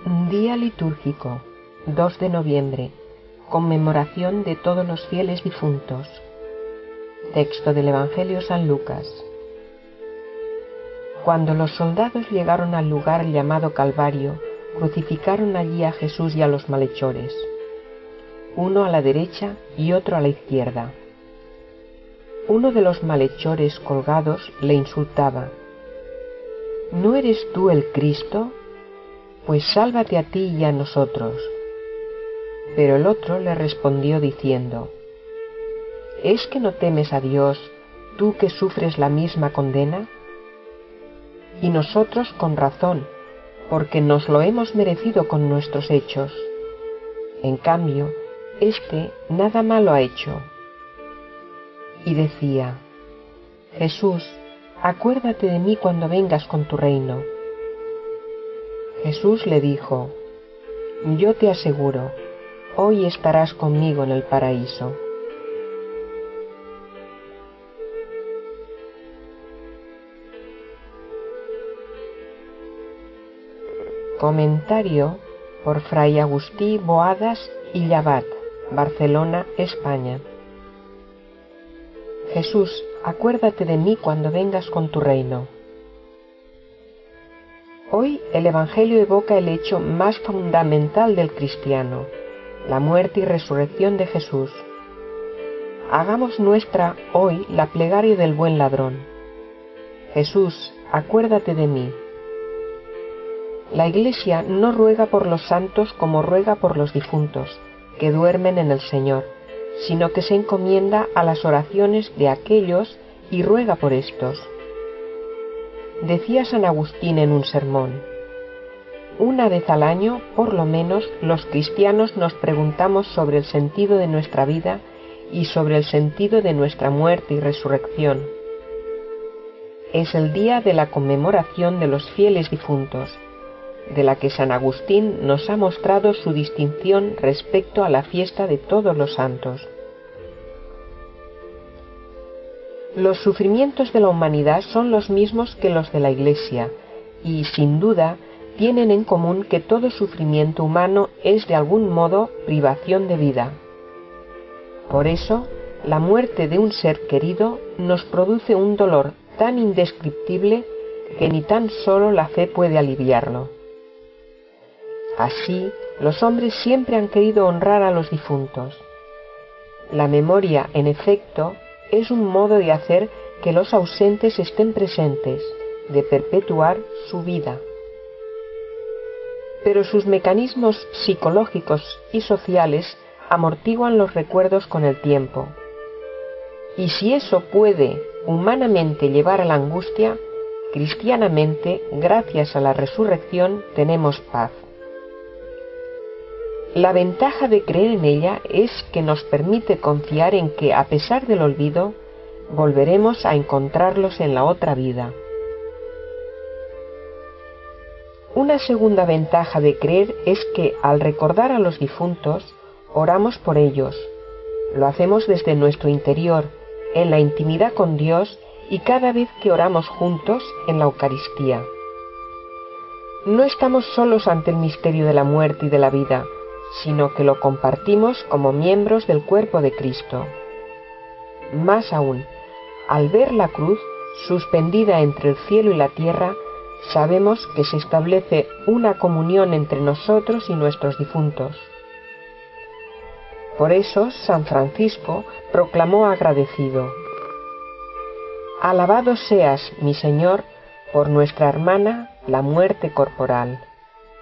Día litúrgico, 2 de noviembre, conmemoración de todos los fieles difuntos. Texto del Evangelio San Lucas. Cuando los soldados llegaron al lugar llamado Calvario, crucificaron allí a Jesús y a los malhechores, uno a la derecha y otro a la izquierda. Uno de los malhechores colgados le insultaba: ¿No eres tú el Cristo? Pues sálvate a ti y a nosotros. Pero el otro le respondió diciendo: ¿Es que no temes a Dios, tú que sufres la misma condena? Y nosotros con razón, porque nos lo hemos merecido con nuestros hechos. En cambio, éste nada malo ha hecho. Y decía: Jesús, acuérdate de mí cuando vengas con tu reino. Jesús le dijo: Yo te aseguro, hoy estarás conmigo en el paraíso. Comentario por Fray Agustí Boadas y Llavat, Barcelona, España. Jesús, acuérdate de mí cuando vengas con tu reino. Hoy el Evangelio evoca el hecho más fundamental del cristiano, la muerte y resurrección de Jesús. Hagamos nuestra hoy la plegaria del buen ladrón: Jesús, acuérdate de mí. La Iglesia no ruega por los santos como ruega por los difuntos, que duermen en el Señor, sino que se encomienda a las oraciones de aquellos y ruega por éstos. Decía San Agustín en un sermón: una vez al año, por lo menos, los cristianos nos preguntamos sobre el sentido de nuestra vida y sobre el sentido de nuestra muerte y resurrección. Es el día de la conmemoración de los fieles difuntos, de la que San Agustín nos ha mostrado su distinción respecto a la fiesta de todos los santos. Los sufrimientos de la humanidad son los mismos que los de la Iglesia y, sin duda, tienen en común que todo sufrimiento humano es de algún modo privación de vida. Por eso, la muerte de un ser querido nos produce un dolor tan indescriptible que ni tan solo la fe puede aliviarlo. Así, los hombres siempre han querido honrar a los difuntos. La memoria, en efecto, es un modo de hacer que los ausentes estén presentes, de perpetuar su vida. Pero sus mecanismos psicológicos y sociales amortiguan los recuerdos con el tiempo. Y si eso puede humanamente llevar a la angustia, cristianamente, gracias a la resurrección, tenemos paz. La ventaja de creer en ella es que nos permite confiar en que, a pesar del olvido, volveremos a encontrarlos en la otra vida. Una segunda ventaja de creer es que, al recordar a los difuntos, oramos por ellos. Lo hacemos desde nuestro interior, en la intimidad con Dios y cada vez que oramos juntos en la Eucaristía. No estamos solos ante el misterio de la muerte y de la vida, sino que lo compartimos como miembros del cuerpo de Cristo. Más aún, al ver la cruz suspendida entre el cielo y la tierra, sabemos que se establece una comunión entre nosotros y nuestros difuntos. Por eso San Francisco proclamó agradecido: Alabado seas, mi Señor, por nuestra hermana, la muerte corporal.